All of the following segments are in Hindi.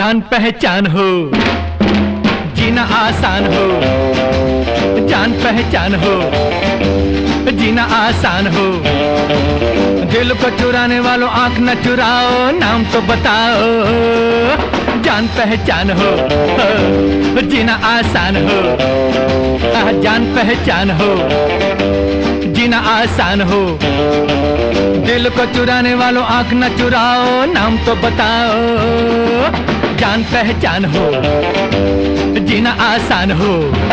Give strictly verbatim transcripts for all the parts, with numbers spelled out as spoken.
जान पहचान हो, जीना आसान हो। जान पहचान हो, जीना आसान हो। दिल को चुराने वालों आंख न चुराओ, नाम तो बताओ। जान पहचान हो, जीना आसान हो। जान पहचान हो, जीना आसान हो। दिल को चुराने वालों आंख न चुराओ, नाम तो बताओ। जान पहचान हो, जीना आसान हो।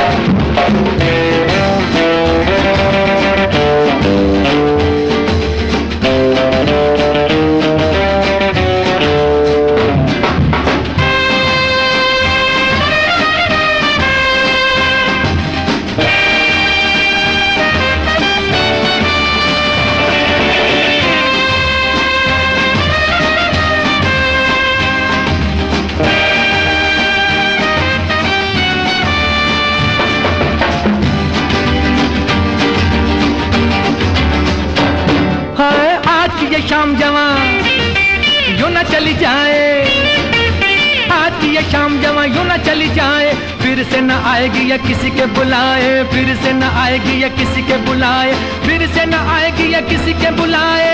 ये शाम जवां यूं न चली जाए, आज ये शाम जवां यूं न चली जाए। फिर से न आएगी या किसी के बुलाए, फिर से न आएगी या किसी के बुलाए, फिर से न आएगी या किसी के बुलाए।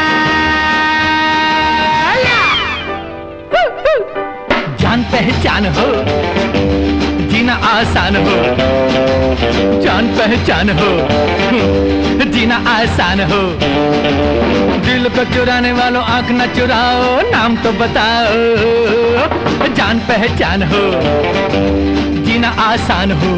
जान पहचान हो, जीना आसान हो। जान पहचान हो, जीना आसान हो। दिल को चुराने वालों आंख न चुराओ, नाम तो बताओ। जान पहचान हो, जीना आसान हो।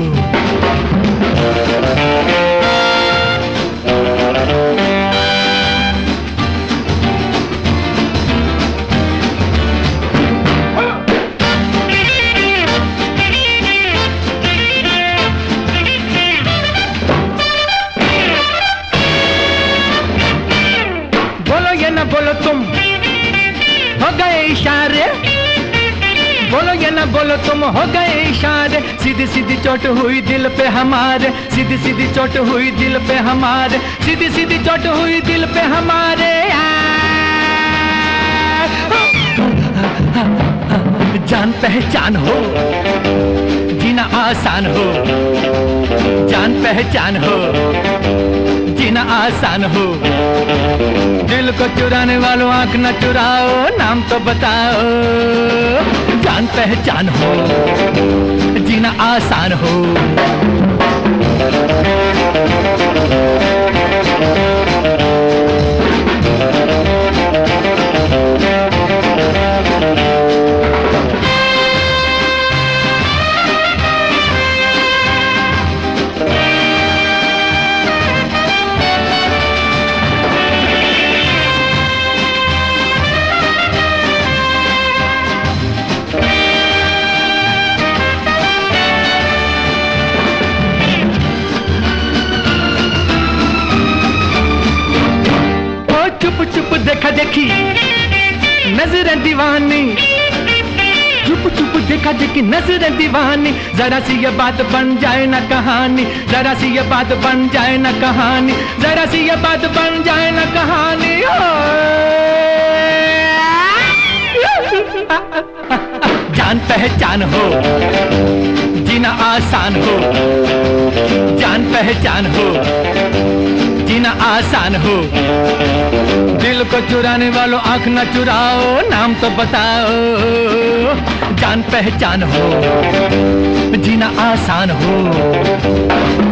न बोलो तुम हो गए इशारे, बोलो या ना बोलो तुम हो गए इशारे। सीधी सीधी चोट हुई दिल पे हमारे, सीधी सीधी चोट हुई दिल पे हमारे, सीधी सीधी चोट हुई दिल पे हमारे। जान पहचान हो, जीना आसान हो। जान पहचान हो, जीना आसान हो। दिल को चुराने वालों आंख न चुराओ, नाम तो बताओ। जान पहचान हो, जीना आसान हो। चुप चुप देखा देखी नजरें दीवानी, चुप चुप देखा देखी नजरें दीवानी। जरा सी ये बात बन जाए ना कहानी, जरा सी ये बात बन जाए ना कहानी, जरा सी ये बात बन जाए ना कहानी। जान पहचान हो, जीना आसान हो। जान पहचान हो, जीना आसान हो। दिल को चुराने वालों आंख न चुराओ, नाम तो बताओ। जान पहचान हो, जीना आसान हो।